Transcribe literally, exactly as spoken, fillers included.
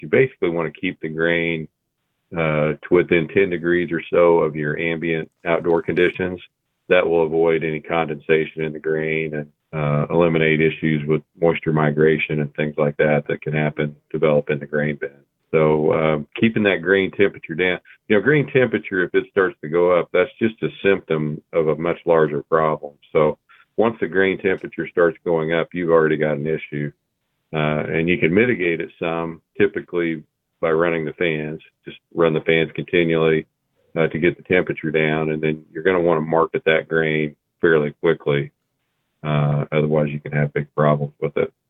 You basically want to keep the grain uh, to within ten degrees or so of your ambient outdoor conditions. That will avoid any condensation in the grain and uh, eliminate issues with moisture migration and things like that that can happen, develop in the grain bin. So um, keeping that grain temperature down, you know, grain temperature, if it starts to go up, that's just a symptom of a much larger problem. So once the grain temperature starts going up, you've already got an issue. Uh, and you can mitigate it some, typically by running the fans. Just run the fans continually uh, to get the temperature down, and then you're going to want to market that grain fairly quickly. Uh, otherwise, you can have big problems with it.